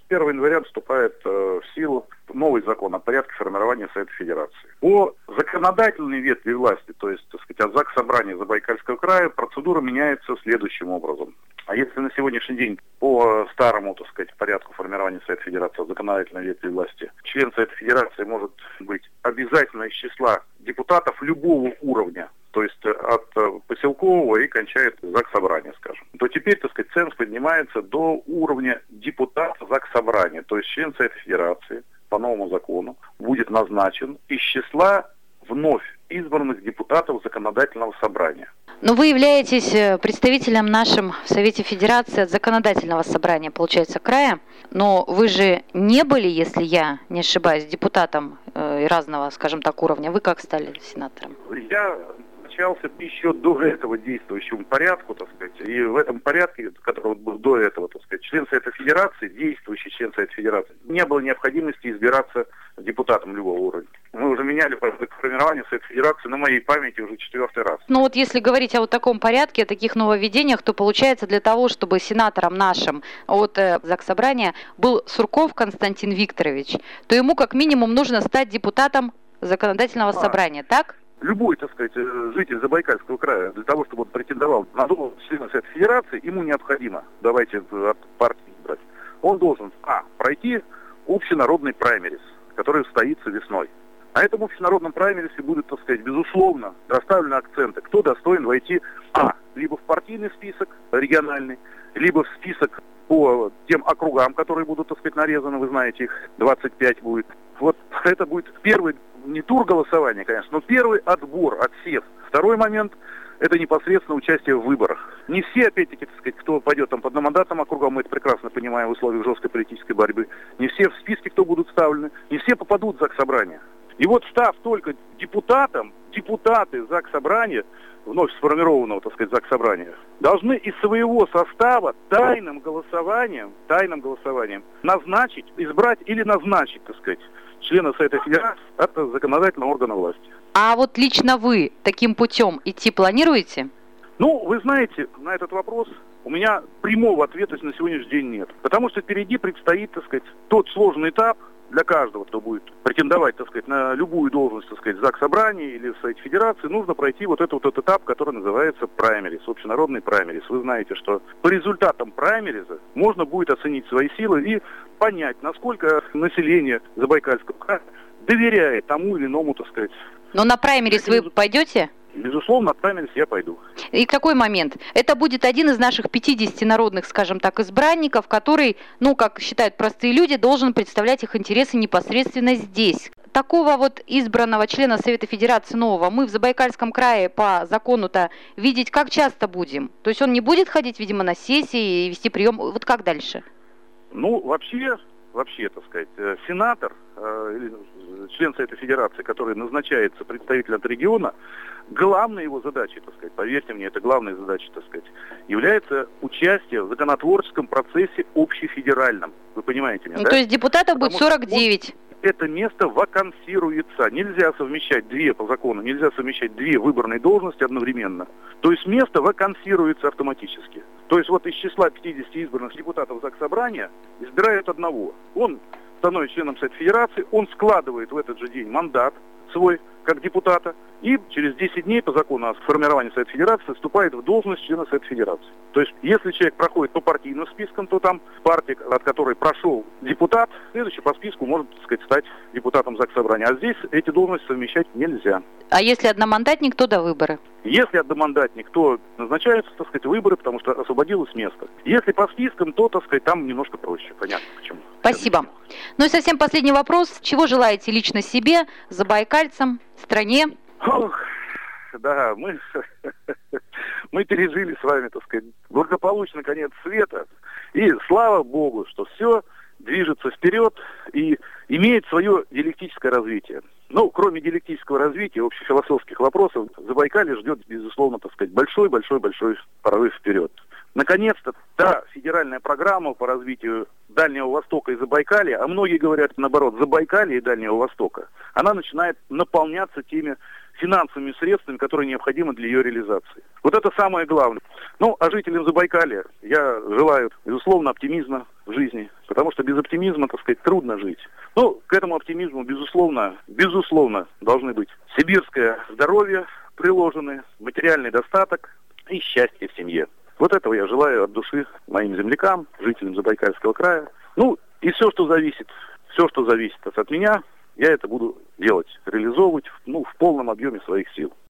1 января вступает в силу новый закон о порядке формирования Совета Федерации. По законодательной ветви власти, то есть, так сказать, от Заксобрания Забайкальского края, процедура меняется следующим образом. А если на сегодняшний день по старому, так сказать, порядку формирования Совета Федерации от законодательной ветви власти, член Совета Федерации может быть обязательно из числа депутатов любого уровня, то есть от поселкового и кончает Заксобрания, скажем, то теперь, так сказать, ценз поднимается до уровня депутата Заксобрания, то есть член Совета Федерации по новому закону будет назначен из числа вновь избранных депутатов Законодательного собрания. Но вы являетесь представителем нашим в Совете Федерации от Законодательного собрания, получается, края. Но вы же не были, если я не ошибаюсь, депутатом разного, скажем так, уровня. Вы как стали сенатором? Я начался еще до этого действующему порядку, так сказать. И в этом порядке, который был до этого, так сказать, член Совета Федерации, действующий член Совета Федерации, не было необходимости избираться депутатом любого уровня. Мы уже меняли порядок формирования Совета Федерации на моей памяти уже 4-й раз. Ну вот если говорить о вот таком порядке, о таких нововведениях, то получается для того, чтобы сенатором нашим от Заксобрания был Сурков Константин Викторович, то ему как минимум нужно стать депутатом Законодательного собрания, так? Любой, так сказать, житель Забайкальского края, для того, чтобы он претендовал на должность члена Совета Федерации, ему необходимо, давайте от партии брать, он должен, пройти общенародный праймерис, который состоится весной. На этом общенародном праймерисе будут, так сказать, безусловно, расставлены акценты, кто достоин войти, либо в партийный список региональный, либо в список по тем округам, которые будут, так сказать, нарезаны, вы знаете, их 25 будет. Вот это будет первый, не тур голосования, конечно, но первый отбор, отсев. Второй момент – это непосредственно участие в выборах. Не все, опять-таки, так сказать, кто пойдет там по одномандатным округам, мы это прекрасно понимаем в условиях жесткой политической борьбы, не все в списке, кто будут вставлены, не все попадут в Заксобрание. И вот став только депутатом, депутаты Заксобрания, вновь сформированного, так сказать, Заксобрания, должны из своего состава тайным голосованием назначить, избрать или назначить, так сказать, члена Совета Федерации от законодательного органа власти. А вот лично вы таким путем идти планируете? Ну, вы знаете, на этот вопрос у меня прямого ответа на сегодняшний день нет. Потому что впереди предстоит, так сказать, тот сложный этап для каждого, кто будет претендовать, так сказать, на любую должность, так сказать, в Заксобрании или в Совете Федерации, нужно пройти вот этот этап, который называется праймерис, общенародный праймерис. Вы знаете, что по результатам праймериза можно будет оценить свои силы и понять, насколько население Забайкальского края доверяет тому или иному, так сказать. Но на праймерис вы пойдете? Безусловно, на праймерис я пойду. И какой момент? Это будет один из наших 50 народных, скажем так, избранников, который, как считают простые люди, должен представлять их интересы непосредственно здесь. Такого вот избранного члена Совета Федерации нового мы в Забайкальском крае по закону-то видеть как часто будем? То есть он не будет ходить, видимо, на сессии и вести прием? Вот как дальше? Вообще, так сказать, сенатор, член Совета Федерации, который назначается представителем от региона, главной его задачей, так сказать, поверьте мне, это главная задача, так сказать, является участие в законотворческом процессе общефедеральном. Вы понимаете меня, да? То есть депутатов будет 49. Это место вакансируется. Нельзя совмещать по закону, нельзя совмещать две выборные должности одновременно. То есть место вакансируется автоматически. То есть вот из числа 50 избранных депутатов Заксобрания избирают одного. Он становится членом Совета Федерации, он складывает в этот же день мандат свой как депутата и через 10 дней по закону о формировании Совета Федерации вступает в должность члена Совета Федерации. То есть если человек проходит по партийным спискам, то там партия, от которой прошел депутат, следующий по списку может, так сказать, стать депутатом Заксобрания. А здесь эти должности совмещать нельзя. А если одномандатник, то до выборы? Если одномандатник, то назначаются, так сказать, выборы, потому что освободилось место. Если по спискам, то, так сказать, там немножко проще. Понятно почему. Спасибо. Ну и совсем последний вопрос. Чего желаете лично себе, забайкальцам, стране? Да, мы пережили с вами, так сказать, благополучно конец света. И слава Богу, что все движется вперед и имеет свое диалектическое развитие. Кроме диалектического развития, общефилософских вопросов, Забайкалье ждет, безусловно, так сказать, большой прорыв вперед. Наконец-то та федеральная программа по развитию Дальнего Востока и Забайкалья, а многие говорят, наоборот, Забайкалья и Дальнего Востока, она начинает наполняться теми финансовыми средствами, которые необходимы для ее реализации. Вот это самое главное. Ну, а жителям Забайкалья я желаю, безусловно, оптимизма в жизни, потому что без оптимизма, так сказать, трудно жить. Ну, к этому оптимизму, безусловно, должны быть сибирское здоровье приложены, материальный достаток и счастье в семье. Вот этого я желаю от души моим землякам, жителям Забайкальского края. Ну, и все, что зависит от меня, я это буду делать, реализовывать, в полном объеме своих сил.